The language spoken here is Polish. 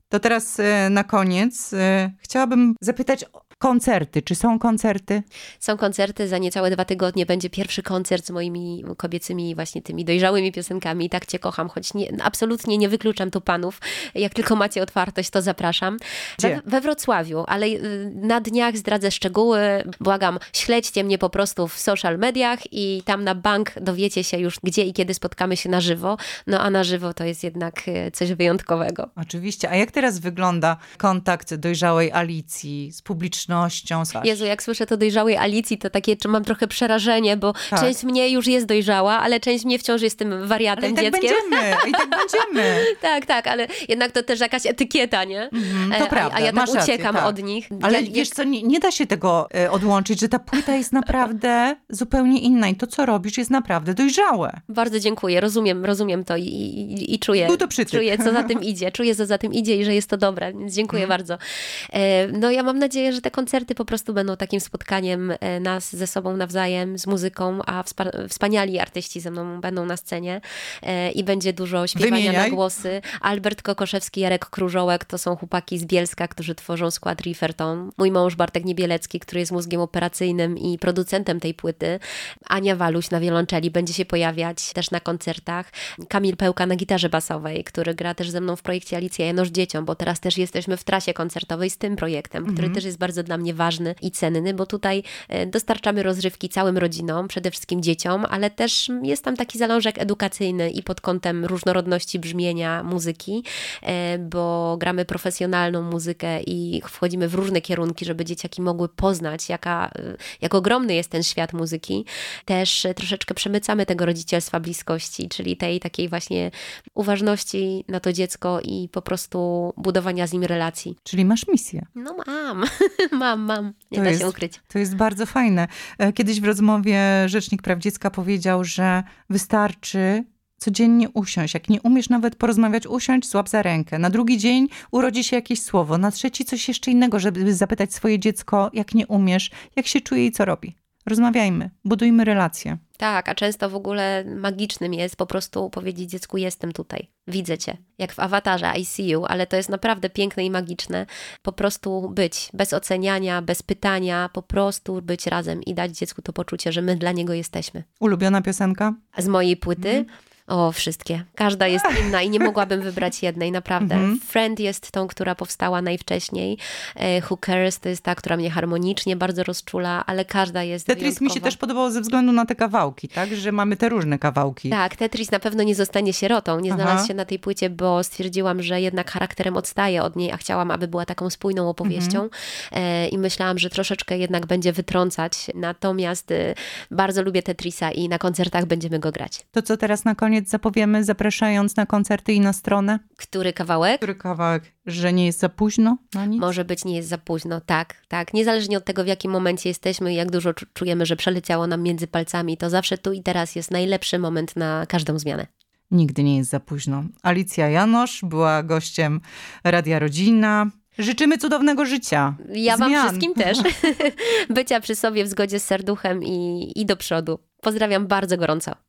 To teraz na koniec chciałabym zapytać o koncerty. Czy są koncerty? Są koncerty, za niecałe 2 tygodnie będzie pierwszy koncert z moimi kobiecymi właśnie tymi dojrzałymi piosenkami. Tak cię kocham, choć absolutnie nie wykluczam tu panów. Jak tylko macie otwartość, to zapraszam. We Wrocławiu, ale na dniach zdradzę szczegóły. Błagam, śledźcie mnie po prostu w social mediach i tam na bank dowiecie się już, gdzie i kiedy spotkamy się na żywo. No a na żywo to jest jednak coś wyjątkowego. Oczywiście. A jak teraz wygląda kontakt dojrzałej Alicji z publicznością? Jezu, jak słyszę to dojrzałej Alicji, to takie, czy mam trochę przerażenie, bo część mnie już jest dojrzała, ale część mnie wciąż jest tym wariatem, ale dzieckiem. I tak będziemy. Tak, ale jednak to też jakaś etykieta, nie? To prawda, a ja tak rację, uciekam od nich. Ale wiesz co, nie da się tego odłączyć, że ta płyta jest naprawdę zupełnie inna i to, co robisz, jest naprawdę dojrzałe. Bardzo dziękuję, rozumiem to i czuję. Był to przytyk. Czuję, co za tym idzie. Czuję, co za tym idzie i że jest to dobre, więc dziękuję bardzo. No ja mam nadzieję, że te koncerty po prostu będą takim spotkaniem nas ze sobą nawzajem, z muzyką, a wspaniali artyści ze mną będą na scenie i będzie dużo śpiewania na głosy. Albert Kokoszewski, Jarek Krużołek, to są chłopaki z Bielska, którzy tworzą skład Riferton. Mój mąż Bartek Niebielecki, który jest mózgiem operacyjnym i producentem tej płyty. Ania Waluś na wiolonczeli będzie się pojawiać też na koncertach. Kamil Pełka na gitarze basowej, który gra też ze mną w projekcie Alicja Janosz Dzieciom, bo teraz też jesteśmy w trasie koncertowej z tym projektem, który też jest bardzo dla mnie ważny i cenny, bo tutaj dostarczamy rozrywki całym rodzinom, przede wszystkim dzieciom, ale też jest tam taki zalążek edukacyjny i pod kątem różnorodności brzmienia muzyki, bo gramy profesjonalną muzykę i wchodzimy w różne kierunki, żeby dzieciaki mogły poznać, jak ogromny jest ten świat muzyki. Też troszeczkę przemycamy tego rodzicielstwa bliskości, czyli tej takiej właśnie uważności na to dziecko i po prostu budowania z nim relacji. Czyli masz misję. No mam. Nie da się ukryć. To jest bardzo fajne. Kiedyś w rozmowie Rzecznik Praw Dziecka powiedział, że wystarczy codziennie usiąść. Jak nie umiesz nawet porozmawiać, usiądź, złap za rękę. Na drugi dzień urodzi się jakieś słowo. Na trzeci coś jeszcze innego, żeby zapytać swoje dziecko, jak nie umiesz, jak się czuje i co robi. Rozmawiajmy, budujmy relacje. Tak, a często w ogóle magicznym jest po prostu powiedzieć dziecku, jestem tutaj, widzę cię. Jak w Awatarze, I see you, ale to jest naprawdę piękne i magiczne. Po prostu być, bez oceniania, bez pytania, po prostu być razem i dać dziecku to poczucie, że my dla niego jesteśmy. Ulubiona piosenka? Z mojej płyty? O, wszystkie. Każda jest inna i nie mogłabym wybrać jednej, naprawdę. Friend jest tą, która powstała najwcześniej. Who Cares to jest ta, która mnie harmonicznie bardzo rozczula, ale każda jest Tetris wyjątkowa. mi się też podobało ze względu na te kawałki, tak? Że mamy te różne kawałki. Tak, Tetris na pewno nie zostanie sierotą. Nie znalazł się na tej płycie, bo stwierdziłam, że jednak charakterem odstaje od niej, a chciałam, aby była taką spójną opowieścią. I myślałam, że troszeczkę jednak będzie wytrącać. Natomiast bardzo lubię Tetrisa i na koncertach będziemy go grać. To co teraz na koniec zapowiemy, zapraszając na koncerty i na stronę? Który kawałek? Który kawałek? Że nie jest za późno na nic? Może być, nie jest za późno, tak. Niezależnie od tego, w jakim momencie jesteśmy i jak dużo czujemy, że przeleciało nam między palcami, to zawsze tu i teraz jest najlepszy moment na każdą zmianę. Nigdy nie jest za późno. Alicja Janosz była gościem Radia Rodzina. Życzymy cudownego życia. Ja wam wszystkim też. Bycia przy sobie w zgodzie z serduchem i do przodu. Pozdrawiam bardzo gorąco.